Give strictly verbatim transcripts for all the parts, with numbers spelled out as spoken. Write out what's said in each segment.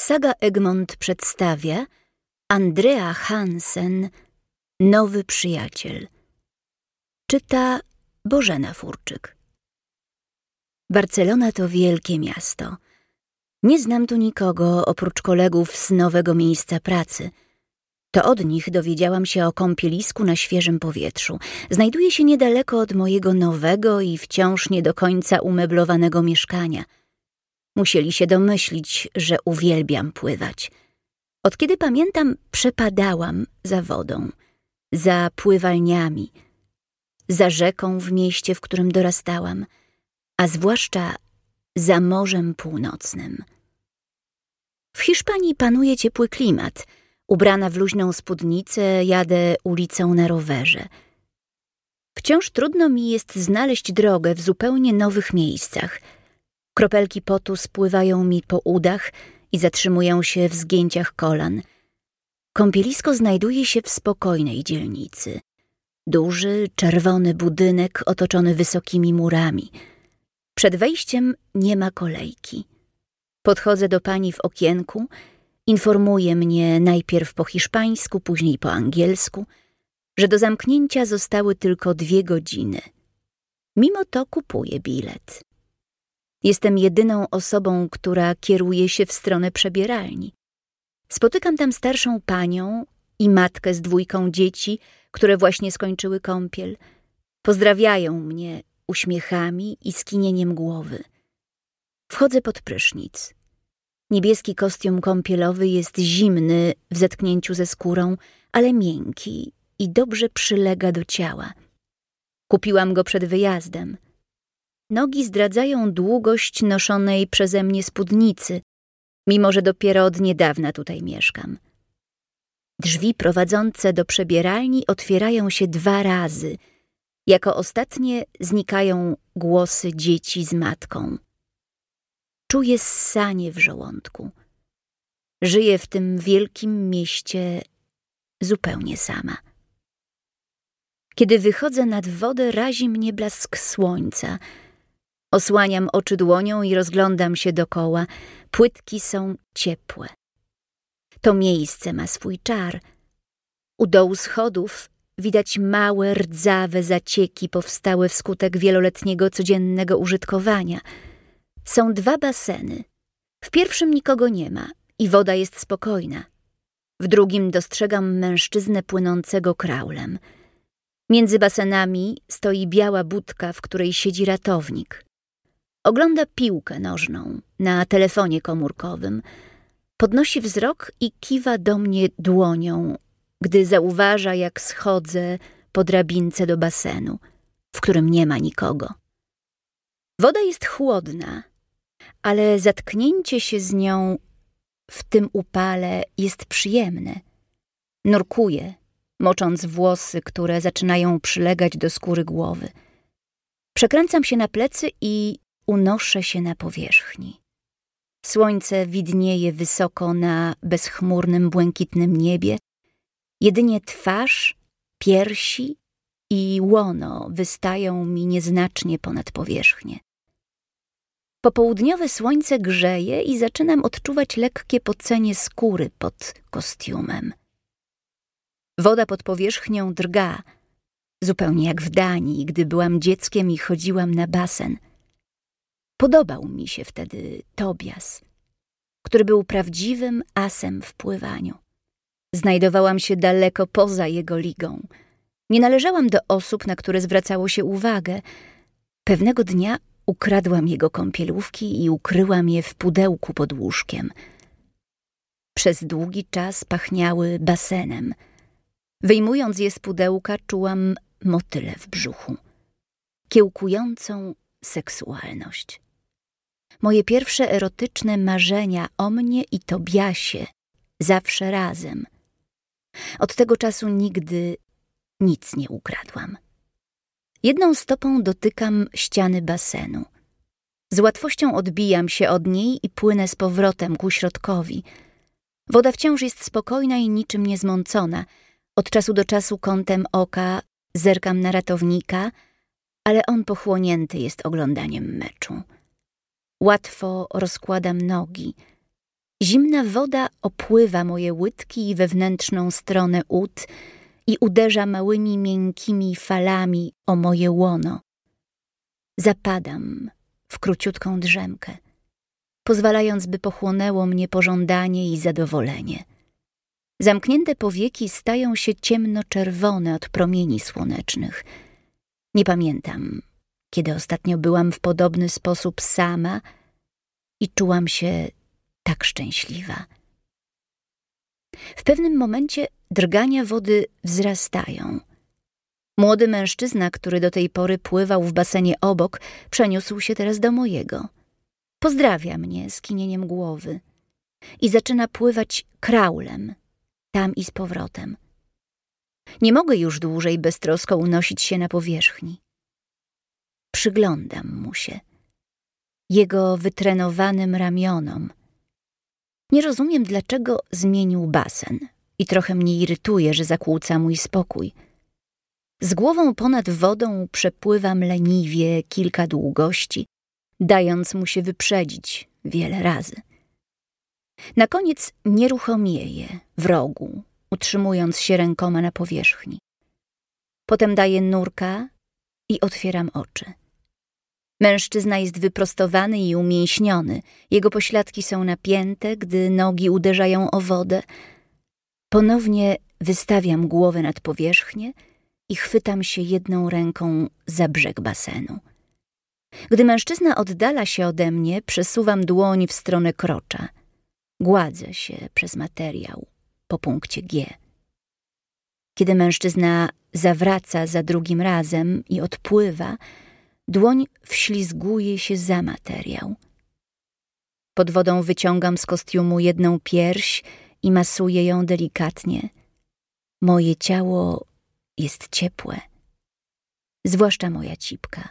Saga Egmont przedstawia Andrea Hansen, Nowy przyjaciel. Czyta Bożena Furczyk. Barcelona to wielkie miasto. Nie znam tu nikogo oprócz kolegów z nowego miejsca pracy. To od nich dowiedziałam się o kąpielisku na świeżym powietrzu. Znajduje się niedaleko od mojego nowego i wciąż nie do końca umeblowanego mieszkania. Musieli się domyślić, że uwielbiam pływać. Od kiedy pamiętam, przepadałam za wodą, za pływalniami, za rzeką w mieście, w którym dorastałam, a zwłaszcza za Morzem Północnym. W Hiszpanii panuje ciepły klimat. Ubrana w luźną spódnicę, jadę ulicą na rowerze. Wciąż trudno mi jest znaleźć drogę w zupełnie nowych miejscach. Kropelki potu spływają mi po udach i zatrzymują się w zgięciach kolan. Kąpielisko znajduje się w spokojnej dzielnicy. Duży, czerwony budynek otoczony wysokimi murami. Przed wejściem nie ma kolejki. Podchodzę do pani w okienku, informuje mnie najpierw po hiszpańsku, później po angielsku, że do zamknięcia zostały tylko dwie godziny. Mimo to kupuję bilet. Jestem jedyną osobą, która kieruje się w stronę przebieralni. Spotykam tam starszą panią i matkę z dwójką dzieci, które właśnie skończyły kąpiel. Pozdrawiają mnie uśmiechami i skinieniem głowy. Wchodzę pod prysznic. Niebieski kostium kąpielowy jest zimny w zetknięciu ze skórą, ale miękki i dobrze przylega do ciała. Kupiłam go przed wyjazdem. Nogi zdradzają długość noszonej przeze mnie spódnicy, mimo że dopiero od niedawna tutaj mieszkam. Drzwi prowadzące do przebieralni otwierają się dwa razy. Jako ostatnie znikają głosy dzieci z matką. Czuję ssanie w żołądku. Żyję w tym wielkim mieście zupełnie sama. Kiedy wychodzę nad wodę, razi mnie blask słońca. Osłaniam oczy dłonią i rozglądam się dokoła. Płytki są ciepłe. To miejsce ma swój czar. U dołu schodów widać małe, rdzawe zacieki powstałe wskutek wieloletniego codziennego użytkowania. Są dwa baseny. W pierwszym nikogo nie ma i woda jest spokojna. W drugim dostrzegam mężczyznę płynącego kraulem. Między basenami stoi biała budka, w której siedzi ratownik. Ogląda piłkę nożną na telefonie komórkowym. Podnosi wzrok i kiwa do mnie dłonią, gdy zauważa, jak schodzę po drabince do basenu, w którym nie ma nikogo. Woda jest chłodna, ale zatknięcie się z nią w tym upale jest przyjemne. Nurkuję, mocząc włosy, które zaczynają przylegać do skóry głowy. Przekręcam się na plecy i unoszę się na powierzchni. Słońce widnieje wysoko na bezchmurnym, błękitnym niebie. Jedynie twarz, piersi i łono wystają mi nieznacznie ponad powierzchnię. Popołudniowe słońce grzeje i zaczynam odczuwać lekkie pocenie skóry pod kostiumem. Woda pod powierzchnią drga, zupełnie jak w Danii, gdy byłam dzieckiem i chodziłam na basen. Podobał mi się wtedy Tobias, który był prawdziwym asem w pływaniu. Znajdowałam się daleko poza jego ligą. Nie należałam do osób, na które zwracało się uwagę. Pewnego dnia ukradłam jego kąpielówki i ukryłam je w pudełku pod łóżkiem. Przez długi czas pachniały basenem. Wyjmując je z pudełka, czułam motyle w brzuchu. Kiełkującą seksualność. Moje pierwsze erotyczne marzenia o mnie i Tobiasie zawsze razem. Od tego czasu nigdy nic nie ukradłam. Jedną stopą dotykam ściany basenu. Z łatwością odbijam się od niej i płynę z powrotem ku środkowi. Woda wciąż jest spokojna i niczym niezmącona. Od czasu do czasu kątem oka zerkam na ratownika, ale on pochłonięty jest oglądaniem meczu. Łatwo rozkładam nogi. Zimna woda opływa moje łydki i wewnętrzną stronę ud i uderza małymi, miękkimi falami o moje łono. Zapadam w króciutką drzemkę, pozwalając, by pochłonęło mnie pożądanie i zadowolenie. Zamknięte powieki stają się ciemnoczerwone od promieni słonecznych. Nie pamiętam, kiedy ostatnio byłam w podobny sposób sama i czułam się tak szczęśliwa. W pewnym momencie drgania wody wzrastają. Młody mężczyzna, który do tej pory pływał w basenie obok, przeniósł się teraz do mojego. Pozdrawia mnie skinieniem głowy i zaczyna pływać kraulem, tam i z powrotem. Nie mogę już dłużej beztrosko unosić się na powierzchni. Przyglądam mu się, jego wytrenowanym ramionom. Nie rozumiem, dlaczego zmienił basen i trochę mnie irytuje, że zakłóca mój spokój. Z głową ponad wodą przepływam leniwie kilka długości, dając mu się wyprzedzić wiele razy. Na koniec nieruchomieję w rogu, utrzymując się rękoma na powierzchni. Potem daję nurka i otwieram oczy. Mężczyzna jest wyprostowany i umięśniony. Jego pośladki są napięte, gdy nogi uderzają o wodę. Ponownie wystawiam głowę nad powierzchnię i chwytam się jedną ręką za brzeg basenu. Gdy mężczyzna oddala się ode mnie, przesuwam dłoń w stronę krocza. Gładzę się przez materiał po punkcie G. Kiedy mężczyzna zawraca za drugim razem i odpływa, dłoń wślizguje się za materiał. Pod wodą wyciągam z kostiumu jedną pierś i masuję ją delikatnie. Moje ciało jest ciepłe, zwłaszcza moja cipka.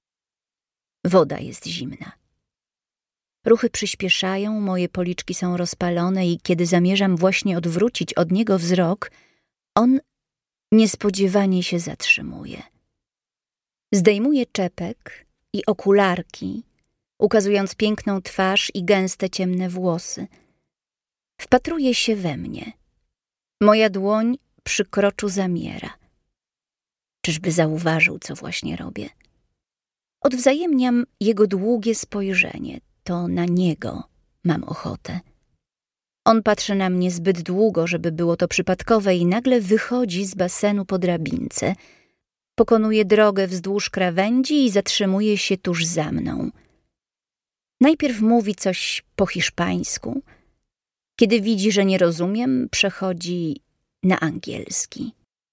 Woda jest zimna. Ruchy przyspieszają, moje policzki są rozpalone i kiedy zamierzam właśnie odwrócić od niego wzrok, on niespodziewanie się zatrzymuje. Zdejmuje czepek i okularki, ukazując piękną twarz i gęste ciemne włosy. Wpatruje się we mnie. Moja dłoń przy kroczu zamiera. Czyżby zauważył, co właśnie robię? Odwzajemniam jego długie spojrzenie. To na niego mam ochotę. On patrzy na mnie zbyt długo, żeby było to przypadkowe i nagle wychodzi z basenu po drabince. Pokonuje drogę wzdłuż krawędzi i zatrzymuje się tuż za mną. Najpierw mówi coś po hiszpańsku. Kiedy widzi, że nie rozumiem, przechodzi na angielski.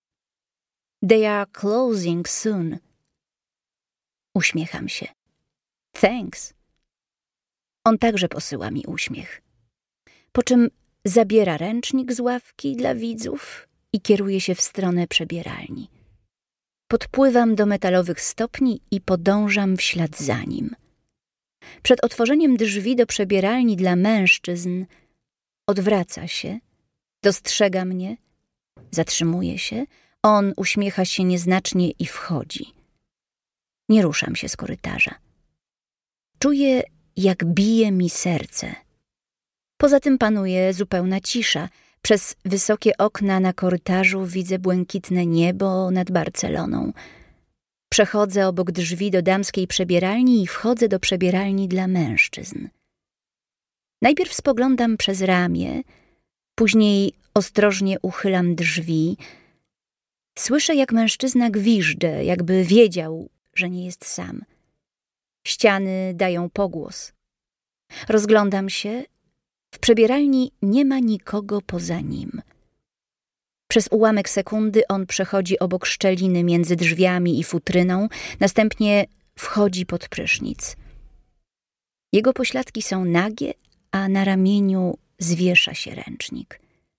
They are closing soon. Uśmiecham się. Thanks. On także posyła mi uśmiech. Po czym zabiera ręcznik z ławki dla widzów i kieruje się w stronę przebieralni. Podpływam do metalowych stopni i podążam w ślad za nim. Przed otworzeniem drzwi do przebieralni dla mężczyzn odwraca się, dostrzega mnie, zatrzymuje się, on uśmiecha się nieznacznie i wchodzi. Nie ruszam się z korytarza. Czuję, jak bije mi serce. Poza tym panuje zupełna cisza. Przez wysokie okna na korytarzu widzę błękitne niebo nad Barceloną. Przechodzę obok drzwi do damskiej przebieralni i wchodzę do przebieralni dla mężczyzn. Najpierw spoglądam przez ramię, później ostrożnie uchylam drzwi. Słyszę, jak mężczyzna gwiżdże, jakby wiedział, że nie jest sam. Ściany dają pogłos. Rozglądam się. W przebieralni nie ma nikogo poza nim. Przez ułamek sekundy on przechodzi obok szczeliny między drzwiami i futryną, następnie wchodzi pod prysznic. Jego pośladki są nagie, a na ramieniu zwiesza się ręcznik.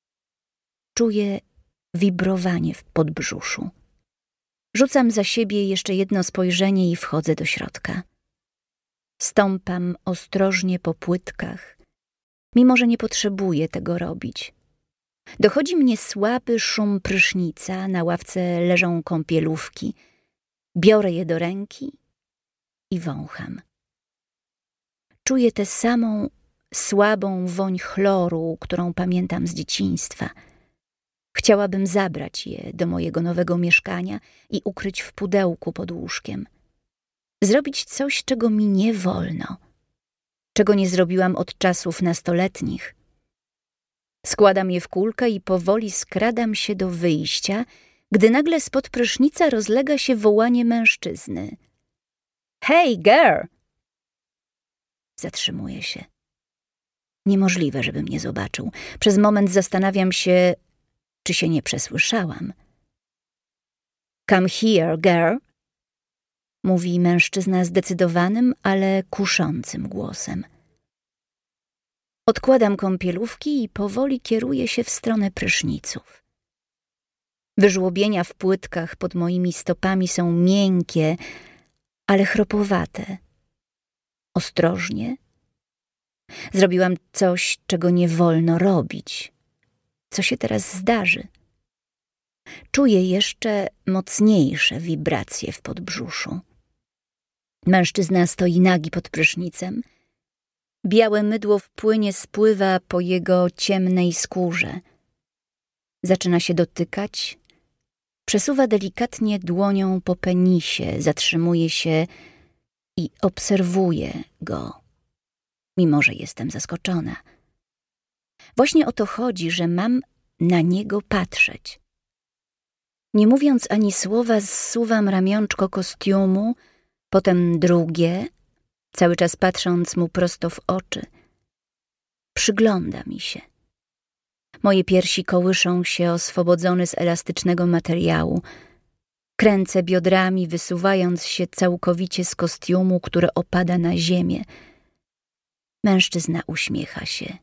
Czuję wibrowanie w podbrzuszu. Rzucam za siebie jeszcze jedno spojrzenie i wchodzę do środka. Stąpam ostrożnie po płytkach, mimo że nie potrzebuję tego robić. Dochodzi mnie słaby szum prysznica, na ławce leżą kąpielówki. Biorę je do ręki i wącham. Czuję tę samą słabą woń chloru, którą pamiętam z dzieciństwa. Chciałabym zabrać je do mojego nowego mieszkania i ukryć w pudełku pod łóżkiem. Zrobić coś, czego mi nie wolno, czego nie zrobiłam od czasów nastoletnich. Składam je w kulkę i powoli skradam się do wyjścia, gdy nagle spod prysznica rozlega się wołanie mężczyzny. Hey, girl! Zatrzymuję się. Niemożliwe, żeby mnie zobaczył. Przez moment zastanawiam się, czy się nie przesłyszałam. Come here, girl! Mówi mężczyzna zdecydowanym, ale kuszącym głosem. Odkładam kąpielówki i powoli kieruję się w stronę pryszniców. Wyżłobienia w płytkach pod moimi stopami są miękkie, ale chropowate. Ostrożnie. Zrobiłam coś, czego nie wolno robić. Co się teraz zdarzy? Czuję jeszcze mocniejsze wibracje w podbrzuszu. Mężczyzna stoi nagi pod prysznicem. Białe mydło w płynie spływa po jego ciemnej skórze. Zaczyna się dotykać. Przesuwa delikatnie dłonią po penisie, zatrzymuje się i obserwuje go, mimo że jestem zaskoczona. Właśnie o to chodzi, że mam na niego patrzeć. Nie mówiąc ani słowa, zsuwam ramionczko kostiumu, potem drugie, cały czas patrząc mu prosto w oczy. Przygląda mi się. Moje piersi kołyszą się oswobodzone z elastycznego materiału. Kręcę biodrami, wysuwając się całkowicie z kostiumu, które opada na ziemię. Mężczyzna uśmiecha się.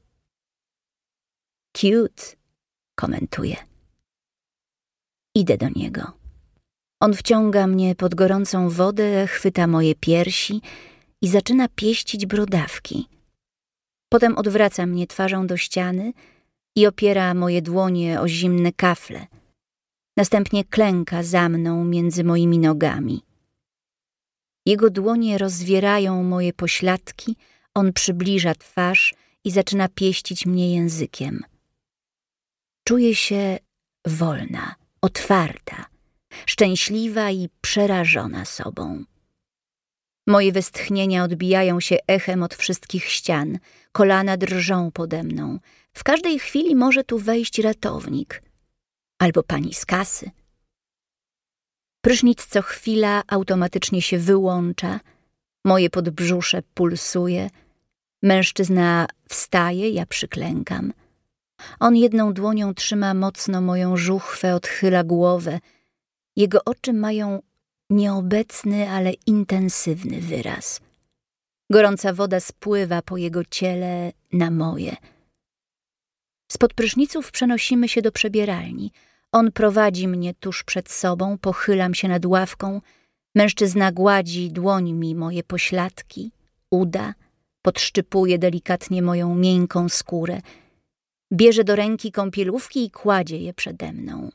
Cute, komentuje. Idę do niego. On wciąga mnie pod gorącą wodę, chwyta moje piersi i zaczyna pieścić brodawki. Potem odwraca mnie twarzą do ściany i opiera moje dłonie o zimne kafle. Następnie klęka za mną między moimi nogami. Jego dłonie rozwierają moje pośladki, on przybliża twarz i zaczyna pieścić mnie językiem. Czuję się wolna, otwarta, szczęśliwa i przerażona sobą. Moje westchnienia odbijają się echem od wszystkich ścian, kolana drżą pode mną. W każdej chwili może tu wejść ratownik albo pani z kasy. Prysznic co chwila automatycznie się wyłącza, moje podbrzusze pulsuje, mężczyzna wstaje, ja przyklękam. On jedną dłonią trzyma mocno moją żuchwę, odchyla głowę. Jego oczy mają nieobecny, ale intensywny wyraz. Gorąca woda spływa po jego ciele na moje. Spod pryszniców przenosimy się do przebieralni. On prowadzi mnie tuż przed sobą, pochylam się nad ławką. Mężczyzna gładzi dłońmi moje pośladki, uda, podszczypuje delikatnie moją miękką skórę. Bierze do ręki kąpielówki i kładzie je przede mną.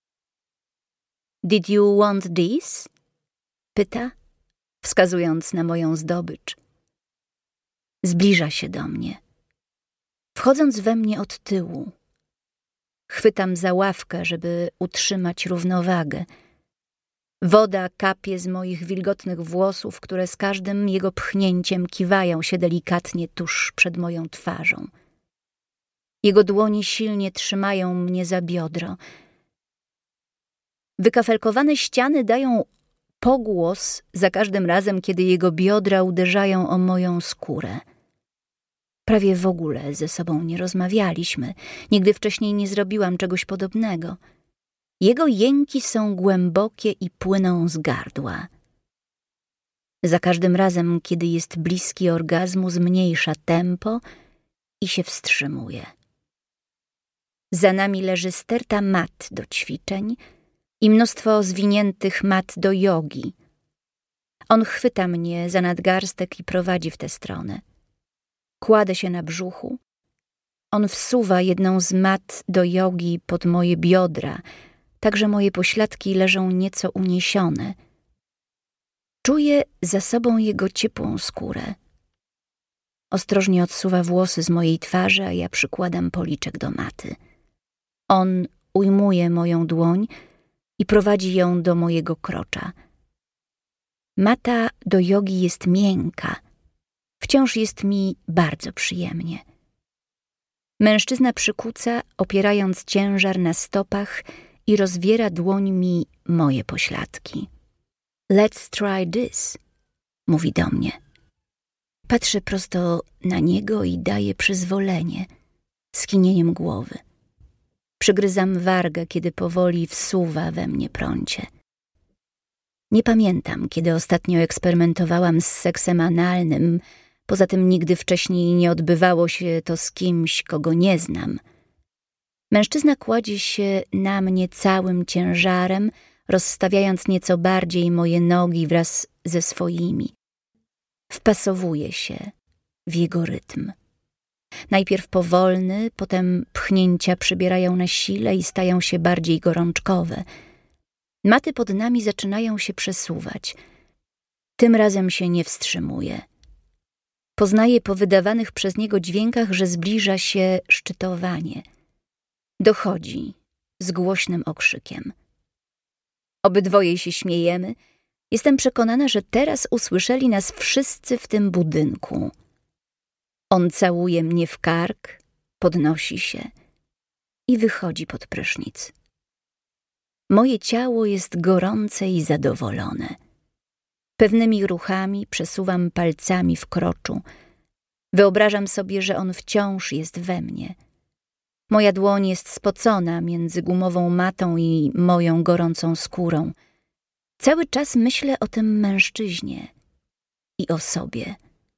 Did you want this? Pyta, wskazując na moją zdobycz. Zbliża się do mnie. Wchodząc we mnie od tyłu, chwytam za ławkę, żeby utrzymać równowagę. Woda kapie z moich wilgotnych włosów, które z każdym jego pchnięciem kiwają się delikatnie tuż przed moją twarzą. Jego dłonie silnie trzymają mnie za biodro. Wykafelkowane ściany dają pogłos za każdym razem, kiedy jego biodra uderzają o moją skórę. Prawie w ogóle ze sobą nie rozmawialiśmy. Nigdy wcześniej nie zrobiłam czegoś podobnego. Jego jęki są głębokie i płyną z gardła. Za każdym razem, kiedy jest bliski orgazmu, zmniejsza tempo i się wstrzymuje. Za nami leży sterta mat do ćwiczeń i mnóstwo zwiniętych mat do jogi. On chwyta mnie za nadgarstek i prowadzi w tę stronę. Kładę się na brzuchu. On wsuwa jedną z mat do jogi pod moje biodra, tak że moje pośladki leżą nieco uniesione. Czuję za sobą jego ciepłą skórę. Ostrożnie odsuwa włosy z mojej twarzy, a ja przykładam policzek do maty. On ujmuje moją dłoń i prowadzi ją do mojego krocza. Mata do jogi jest miękka. Wciąż jest mi bardzo przyjemnie. Mężczyzna przykuca, opierając ciężar na stopach i rozwiera dłońmi moje pośladki. Let's try this, mówi do mnie. Patrzę prosto na niego i daję przyzwolenie, skinieniem głowy. Przygryzam wargę, kiedy powoli wsuwa we mnie prącie. Nie pamiętam, kiedy ostatnio eksperymentowałam z seksem analnym, poza tym nigdy wcześniej nie odbywało się to z kimś, kogo nie znam. Mężczyzna kładzie się na mnie całym ciężarem, rozstawiając nieco bardziej moje nogi wraz ze swoimi. Wpasowuje się w jego rytm. Najpierw powolny, potem pchnięcia przybierają na sile i stają się bardziej gorączkowe. Maty pod nami zaczynają się przesuwać. Tym razem się nie wstrzymuje. Poznaję po wydawanych przez niego dźwiękach, że zbliża się szczytowanie. Dochodzi z głośnym okrzykiem. Obydwoje się śmiejemy. Jestem przekonana, że teraz usłyszeli nas wszyscy w tym budynku. On całuje mnie w kark, podnosi się i wychodzi pod prysznic. Moje ciało jest gorące i zadowolone. Pewnymi ruchami przesuwam palcami w kroczu. Wyobrażam sobie, że on wciąż jest we mnie. Moja dłoń jest spocona między gumową matą i moją gorącą skórą. Cały czas myślę o tym mężczyźnie i o sobie.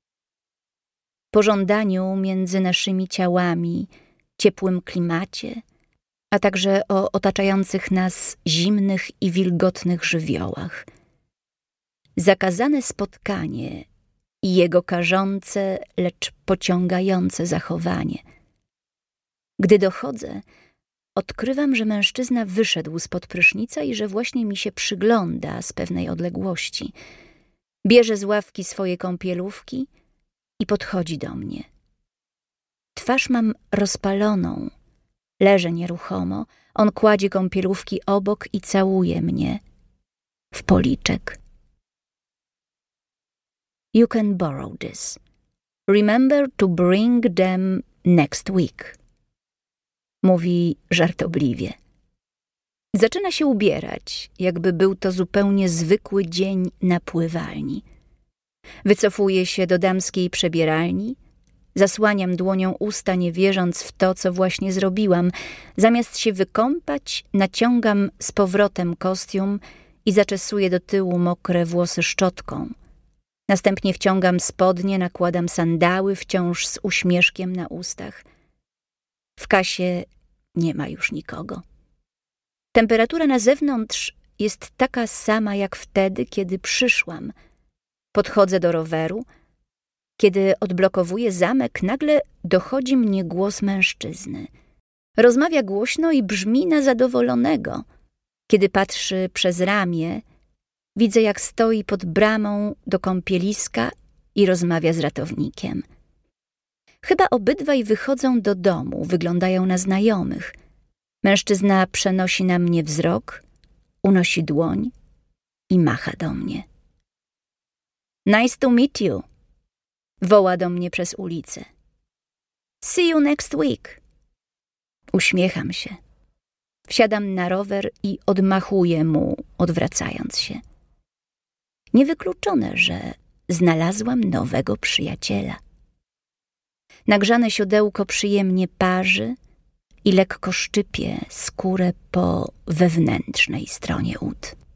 Pożądaniu między naszymi ciałami, ciepłym klimacie, a także o otaczających nas zimnych i wilgotnych żywiołach. Zakazane spotkanie i jego karzące, lecz pociągające zachowanie. Gdy dochodzę, odkrywam, że mężczyzna wyszedł spod prysznica i że właśnie mi się przygląda z pewnej odległości. Bierze z ławki swoje kąpielówki i podchodzi do mnie. Twarz mam rozpaloną, leżę nieruchomo, on kładzie kąpielówki obok i całuje mnie w policzek. You can borrow this. Remember to bring them next week. Mówi żartobliwie. Zaczyna się ubierać, jakby był to zupełnie zwykły dzień na pływalni. Wycofuję się do damskiej przebieralni, zasłaniam dłonią usta, nie wierząc w to, co właśnie zrobiłam. Zamiast się wykąpać, naciągam z powrotem kostium i zaczesuję do tyłu mokre włosy szczotką. Następnie wciągam spodnie, nakładam sandały, wciąż z uśmieszkiem na ustach. W kasie nie ma już nikogo. Temperatura na zewnątrz jest taka sama jak wtedy, kiedy przyszłam. Podchodzę do roweru. Kiedy odblokowuję zamek, nagle dochodzi mnie głos mężczyzny. Rozmawia głośno i brzmi na zadowolonego. Kiedy patrzy przez ramię, widzę, jak stoi pod bramą do kąpieliska i rozmawia z ratownikiem. Chyba obydwaj wychodzą do domu, wyglądają na znajomych. Mężczyzna przenosi na mnie wzrok, unosi dłoń i macha do mnie. Nice to meet you, woła do mnie przez ulicę. See you next week. Uśmiecham się. Wsiadam na rower i odmachuję mu, odwracając się. Niewykluczone, że znalazłam nowego przyjaciela. Nagrzane siodełko przyjemnie parzy i lekko szczypie skórę po wewnętrznej stronie ud.